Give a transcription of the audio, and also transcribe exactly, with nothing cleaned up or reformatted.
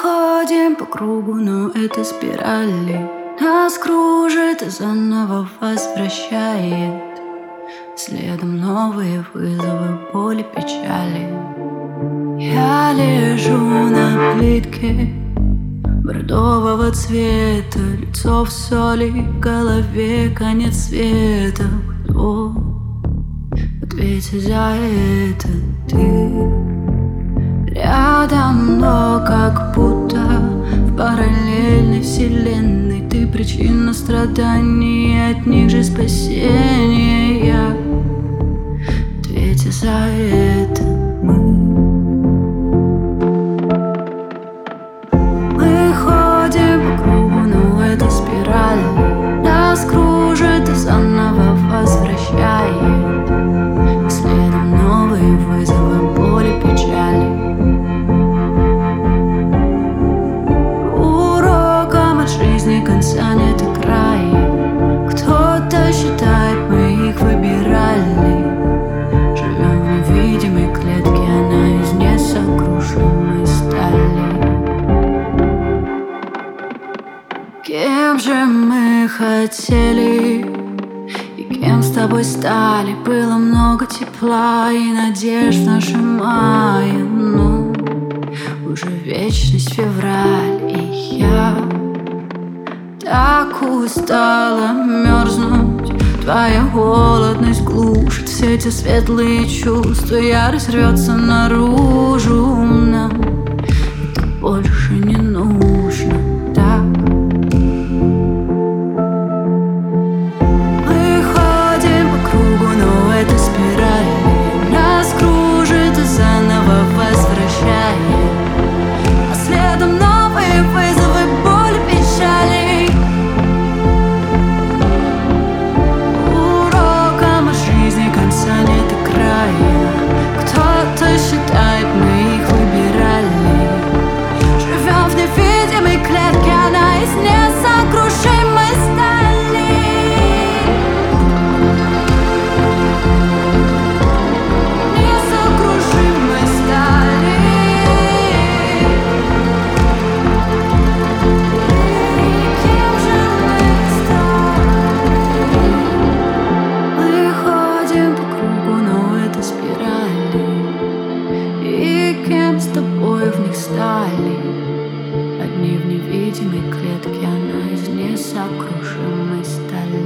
ходим по кругу, но это спирали. Нас кружит и заново возвращает. Следом новые вызовы, боли, печали. Я лежу на плитке бордового цвета, лицо в соли, в голове конец света. Кто ответит за это? Ты рядом, но как будто в параллельной вселенной. Ты причина страданий, от них же спасение. Я ответил за это. Мы Мы ходим по кругу, но это спираль. Нас кружит и заново возвращает. Следом новые вызовы, боли, печали. Уроком от жизни конца нет и края. Кто-то считает, мы их выбирали. Живем в невидимой клетке, она из несокрушимой стали. Кем же мы хотели и кем с тобой стали? Было много тепла и надежд в нашем мае. Но уже вечность, февраль, и я так устала мерзнуть. Твоя холодность глушит все эти светлые чувства. Ярость рвется наружу. Нам это больше не нужно. Так мы ходим по кругу, но это спираль. Нас кружит и заново возвращает. А следом новые вызовы, боли, печали. Уроком от жизни конца нет и края. Кто-то считает, мы их выбирали. Живем в невидимой клетке, она из несокрушимой стали. Несокрушимой стали. Кем же мы стали? Мы ходим по кругу, но это спирали. И кем с тобой в них стали? Одни в невидимой клетке, она из несокрушимой стали.